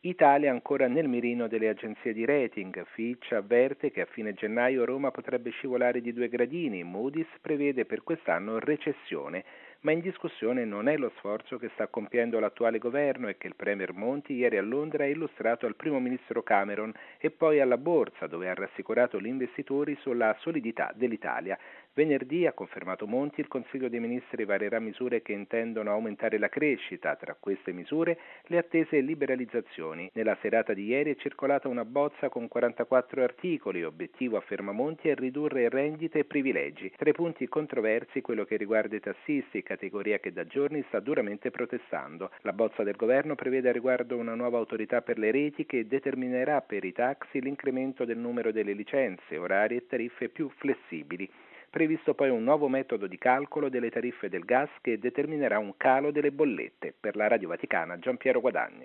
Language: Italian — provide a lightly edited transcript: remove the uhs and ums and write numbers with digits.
Italia ancora nel mirino delle agenzie di rating. Fitch avverte che a fine gennaio Roma potrebbe scivolare di 2 gradini. Moody's prevede per quest'anno recessione. Ma in discussione non è lo sforzo che sta compiendo l'attuale governo e che il Premier Monti ieri a Londra ha illustrato al primo ministro Cameron e poi alla Borsa, dove ha rassicurato gli investitori sulla solidità dell'Italia. Venerdì, ha confermato Monti, il Consiglio dei Ministri varerà misure che intendono aumentare la crescita. Tra queste misure le attese liberalizzazioni. Nella serata di ieri è circolata una bozza con 44 articoli. Obiettivo, afferma Monti, è ridurre rendite e privilegi. Tra i punti controversi quello che riguarda i tassisti, categoria che da giorni sta duramente protestando. La bozza del governo prevede a riguardo una nuova autorità per le reti che determinerà per i taxi l'incremento del numero delle licenze, orari e tariffe più flessibili. Previsto poi un nuovo metodo di calcolo delle tariffe del gas che determinerà un calo delle bollette. Per la Radio Vaticana, Giampiero Guadagni.